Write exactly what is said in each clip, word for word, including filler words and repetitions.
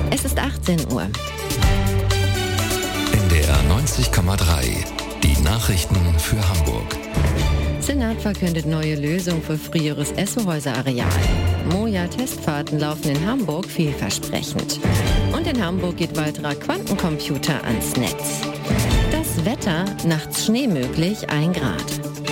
Es ist achtzehn Uhr. N D R neunzig Komma drei. Die Nachrichten für Hamburg. Senat verkündet neue Lösung für früheres Esso-Häuser-Areal. Moja-Testfahrten laufen in Hamburg vielversprechend. Und in Hamburg geht weiterer Quantencomputer ans Netz. Das Wetter, nachts Schnee möglich, ein Grad.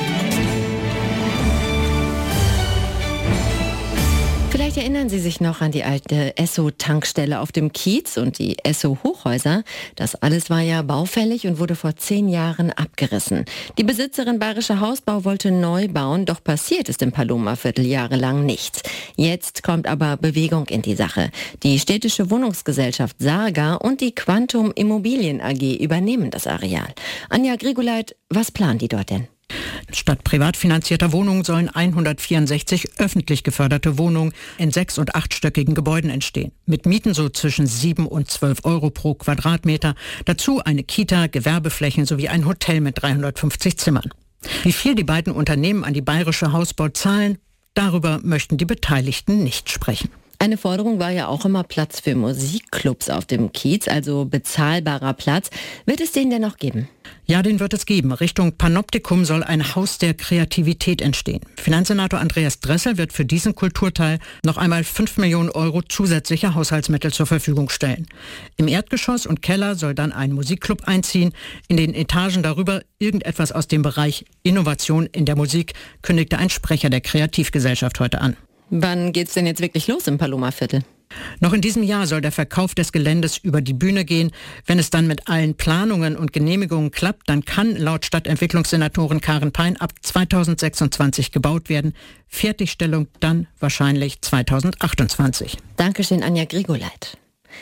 Vielleicht erinnern Sie sich noch an die alte Esso-Tankstelle auf dem Kiez und die Esso-Hochhäuser. Das alles war ja baufällig und wurde vor zehn Jahren abgerissen. Die Besitzerin Bayerischer Hausbau wollte neu bauen, doch passiert ist im Paloma-Viertel jahrelang nichts. Jetzt kommt aber Bewegung in die Sache. Die städtische Wohnungsgesellschaft Saga und die Quantum Immobilien A G übernehmen das Areal. Anja Grigoleit, was planen die dort denn? Statt privat finanzierter Wohnungen sollen hundertvierundsechzig öffentlich geförderte Wohnungen in sechs- und achtstöckigen Gebäuden entstehen. Mit Mieten so zwischen sieben und zwölf Euro pro Quadratmeter. Dazu eine Kita, Gewerbeflächen sowie ein Hotel mit dreihundertfünfzig Zimmern. Wie viel die beiden Unternehmen an die Bayerische Hausbau zahlen, darüber möchten die Beteiligten nicht sprechen. Eine Forderung war ja auch immer Platz für Musikclubs auf dem Kiez, also bezahlbarer Platz. Wird es den denn noch geben? Ja, den wird es geben. Richtung Panoptikum soll ein Haus der Kreativität entstehen. Finanzsenator Andreas Dressel wird für diesen Kulturteil noch einmal fünf Millionen Euro zusätzliche Haushaltsmittel zur Verfügung stellen. Im Erdgeschoss und Keller soll dann ein Musikclub einziehen. In den Etagen darüber irgendetwas aus dem Bereich Innovation in der Musik, kündigte ein Sprecher der Kreativgesellschaft heute an. Wann geht's denn jetzt wirklich los im Paloma-Viertel? Noch in diesem Jahr soll der Verkauf des Geländes über die Bühne gehen. Wenn es dann mit allen Planungen und Genehmigungen klappt, dann kann laut Stadtentwicklungssenatorin Karin Pein ab zweitausendsechsundzwanzig gebaut werden. Fertigstellung dann wahrscheinlich zweitausendachtundzwanzig. Dankeschön, Anja Grigoleit.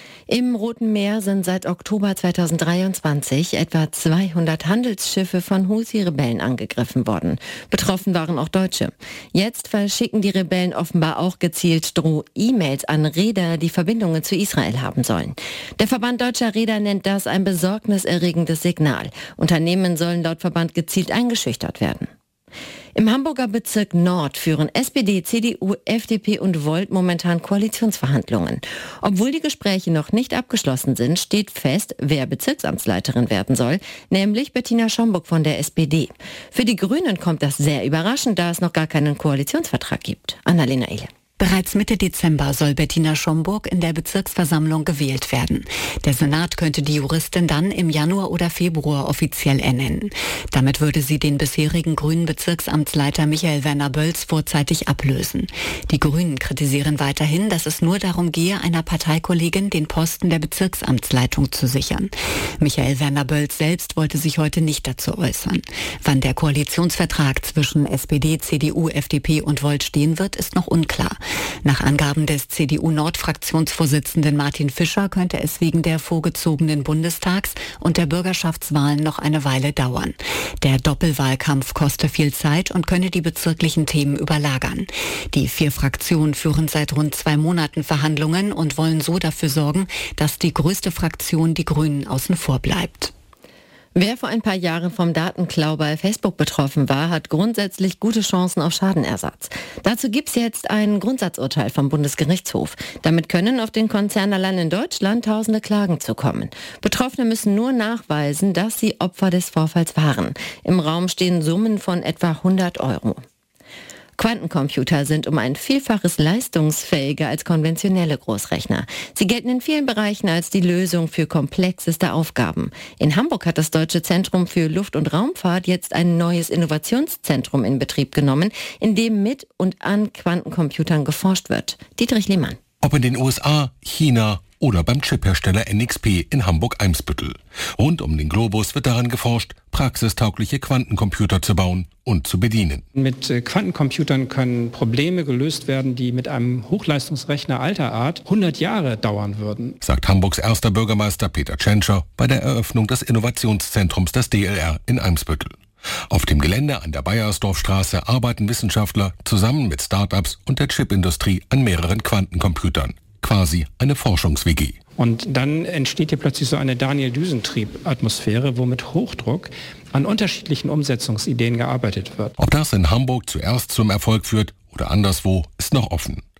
Im Roten Meer sind seit Oktober zweitausenddreiundzwanzig etwa zweihundert Handelsschiffe von Houthi-Rebellen angegriffen worden. Betroffen waren auch Deutsche. Jetzt verschicken die Rebellen offenbar auch gezielt Droh-E-Mails an Reeder, die Verbindungen zu Israel haben sollen. Der Verband Deutscher Reeder nennt das ein besorgniserregendes Signal. Unternehmen sollen laut Verband gezielt eingeschüchtert werden. Im Hamburger Bezirk Nord führen S P D, C D U, F D P und Volt momentan Koalitionsverhandlungen. Obwohl die Gespräche noch nicht abgeschlossen sind, steht fest, wer Bezirksamtsleiterin werden soll, nämlich Bettina Schomburg von der S P D. Für die Grünen kommt das sehr überraschend, da es noch gar keinen Koalitionsvertrag gibt. Annalena Ehle. Bereits Mitte Dezember soll Bettina Schomburg in der Bezirksversammlung gewählt werden. Der Senat könnte die Juristin dann im Januar oder Februar offiziell ernennen. Damit würde sie den bisherigen grünen Bezirksamtsleiter Michael Werner Bölz vorzeitig ablösen. Die Grünen kritisieren weiterhin, dass es nur darum gehe, einer Parteikollegin den Posten der Bezirksamtsleitung zu sichern. Michael Werner Bölz selbst wollte sich heute nicht dazu äußern. Wann der Koalitionsvertrag zwischen S P D, C D U, F D P und Volt stehen wird, ist noch unklar. Nach Angaben des C D U-Nord-Fraktionsvorsitzenden Martin Fischer könnte es wegen der vorgezogenen Bundestags- und der Bürgerschaftswahlen noch eine Weile dauern. Der Doppelwahlkampf koste viel Zeit und könne die bezirklichen Themen überlagern. Die vier Fraktionen führen seit rund zwei Monaten Verhandlungen und wollen so dafür sorgen, dass die größte Fraktion, die Grünen, außen vor bleibt. Wer vor ein paar Jahren vom Datenklau bei Facebook betroffen war, hat grundsätzlich gute Chancen auf Schadenersatz. Dazu gibt es jetzt ein Grundsatzurteil vom Bundesgerichtshof. Damit können auf den Konzern allein in Deutschland tausende Klagen zukommen. Betroffene müssen nur nachweisen, dass sie Opfer des Vorfalls waren. Im Raum stehen Summen von etwa hundert Euro. Quantencomputer sind um ein Vielfaches leistungsfähiger als konventionelle Großrechner. Sie gelten in vielen Bereichen als die Lösung für komplexeste Aufgaben. In Hamburg hat das Deutsche Zentrum für Luft- und Raumfahrt jetzt ein neues Innovationszentrum in Betrieb genommen, in dem mit und an Quantencomputern geforscht wird. Dietrich Lehmann. Ob in den U S A, China oder beim Chiphersteller N X P in Hamburg-Eimsbüttel. Rund um den Globus wird daran geforscht, praxistaugliche Quantencomputer zu bauen und zu bedienen. Mit Quantencomputern können Probleme gelöst werden, die mit einem Hochleistungsrechner alter Art hundert Jahre dauern würden, sagt Hamburgs erster Bürgermeister Peter Tschentscher bei der Eröffnung des Innovationszentrums des D L R in Eimsbüttel. Auf dem Gelände an der Bayersdorfstraße arbeiten Wissenschaftler zusammen mit Start-ups und der Chipindustrie an mehreren Quantencomputern. Quasi eine Forschungs-W G. Und dann entsteht hier plötzlich so eine Daniel-Düsentrieb-Atmosphäre, wo mit Hochdruck an unterschiedlichen Umsetzungsideen gearbeitet wird. Ob das in Hamburg zuerst zum Erfolg führt oder anderswo, ist noch offen.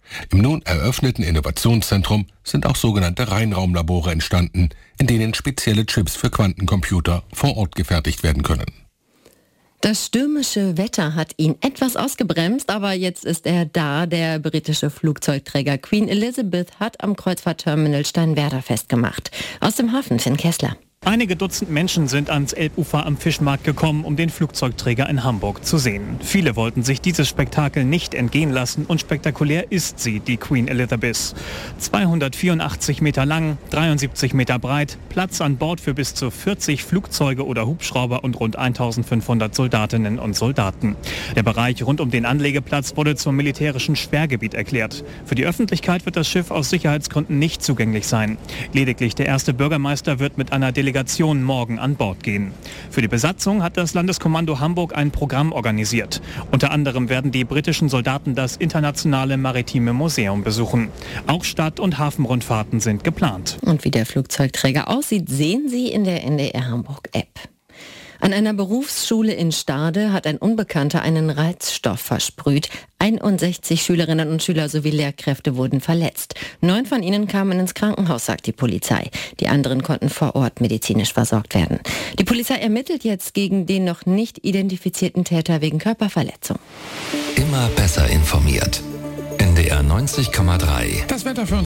Im nun eröffneten Innovationszentrum sind auch sogenannte Reinraumlabore entstanden, in denen spezielle Chips für Quantencomputer vor Ort gefertigt werden können. Das stürmische Wetter hat ihn etwas ausgebremst, aber jetzt ist er da. Der britische Flugzeugträger Queen Elizabeth hat am Kreuzfahrtterminal Steinwerder festgemacht. Aus dem Hafen Finn Kessler. Einige Dutzend Menschen sind ans Elbufer am Fischmarkt gekommen, um den Flugzeugträger in Hamburg zu sehen. Viele wollten sich dieses Spektakel nicht entgehen lassen und spektakulär ist sie, die Queen Elizabeth. zweihundertvierundachtzig Meter lang, dreiundsiebzig Meter breit, Platz an Bord für bis zu vierzig Flugzeuge oder Hubschrauber und rund eintausendfünfhundert Soldatinnen und Soldaten. Der Bereich rund um den Anlegeplatz wurde zum militärischen Sperrgebiet erklärt. Für die Öffentlichkeit wird das Schiff aus Sicherheitsgründen nicht zugänglich sein. Lediglich der erste Bürgermeister wird mit einer Delegation morgen an Bord gehen. Für die Besatzung hat das Landeskommando Hamburg ein Programm organisiert. Unter anderem werden die britischen Soldaten das Internationale Maritime Museum besuchen. Auch Stadt- und Hafenrundfahrten sind geplant. Und wie der Flugzeugträger aussieht, sehen Sie in der N D R Hamburg App. An einer Berufsschule in Stade hat ein Unbekannter einen Reizstoff versprüht. einundsechzig Schülerinnen und Schüler sowie Lehrkräfte wurden verletzt. Neun von ihnen kamen ins Krankenhaus, sagt die Polizei. Die anderen konnten vor Ort medizinisch versorgt werden. Die Polizei ermittelt jetzt gegen den noch nicht identifizierten Täter wegen Körperverletzung. Immer besser informiert. N D R neunzig Komma drei. Das Wetter für